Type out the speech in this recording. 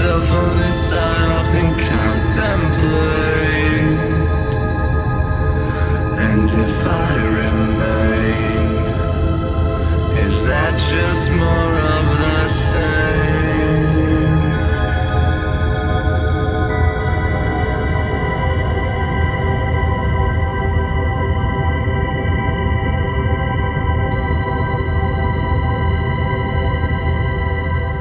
myself on this I often contemplate. And if I remain, is that just more